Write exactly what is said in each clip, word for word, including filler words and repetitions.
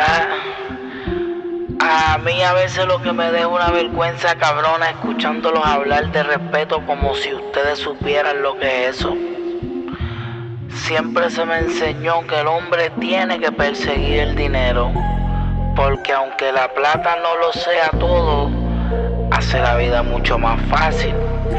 A mí a veces lo que me deja una vergüenza cabrona escuchándolos hablar de respeto como si ustedes supieran lo que es eso. Siempre se me enseñó que el hombre tiene que perseguir el dinero, porque aunque la plata no lo sea todo, hace la vida mucho más fácil.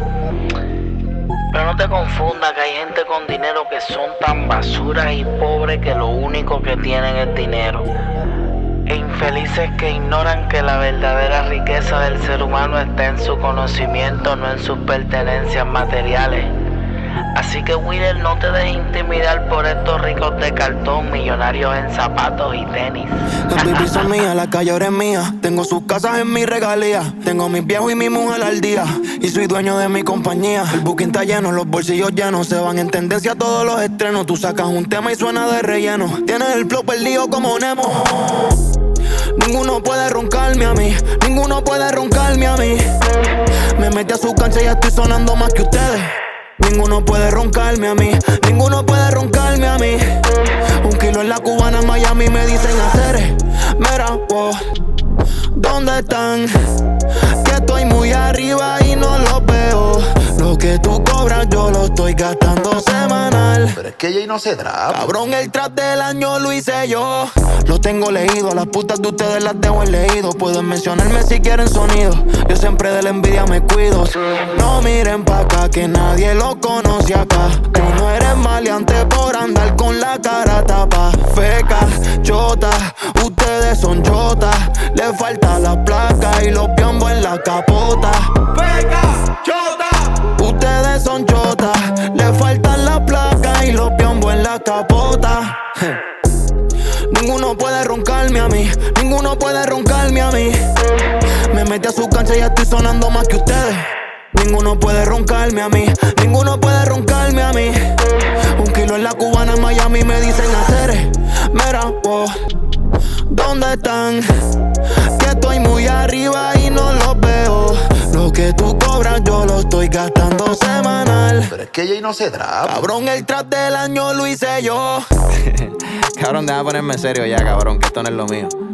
Pero no te confundas que hay gente con dinero que son tan basuras y pobres que lo único que tienen es dinero. E infelices que ignoran que la verdadera riqueza del ser humano está en su conocimiento, no en sus pertenencias materiales. Así que Wheeler, no te dejes intimidar por estos ricos de cartón, millonarios en zapatos y tenis. Las baby son mías, la calle ahora es mía. Tengo sus casas en mi regalía. Tengo mis viejos y mi mujer al día. Y soy dueño de mi compañía. El booking está lleno, los bolsillos llenos. Se van en tendencia todos los estrenos. Tú sacas un tema y suena de relleno. Tienes el flow perdido como Nemo. Ninguno puede roncarme a mí. Ninguno puede roncarme a mí. Me metí a su cancha y ya estoy sonando más que ustedes. Ninguno puede roncarme a mí, ninguno puede roncarme a mí. Un kilo en la cubana en Miami me dicen hacer. Mira, wow, ¿dónde están? Que estoy muy arriba y no los veo. Lo que tú cobras yo lo estoy gastando semanal. Pero es que Jay no se trapa. Cabrón, el trap del año lo hice yo. Lo tengo leído, las putas de ustedes las dejo en leído. Pueden mencionarme si quieren sonido. Yo siempre de la envidia me cuido. No miren pa' acá que nadie lo conoce acá. Tú no eres maleante por andar con la cara tapa. Feca, chota, ustedes son chotas. Le falta la placa y los piombos en la capota. Feca, chota, ustedes son chotas. Le faltan la placa y los piombos en la capota. Ninguno puede roncarme a mí, ninguno puede roncarme a mí. Me metí a su cancha y ya estoy sonando más que ustedes. Ninguno puede roncarme a mí, ninguno puede roncarme a mí. Un kilo en la cubana en Miami me dicen hacer. Mira, wow, ¿dónde están? Que estoy muy arriba y no los veo. Lo que tú cobras yo lo estoy gastando semanal. Pero es que Jay no se trapa. Cabrón, el trap del año lo hice yo. Cabrón, deja ponerme serio ya, cabrón, que esto no es lo mío.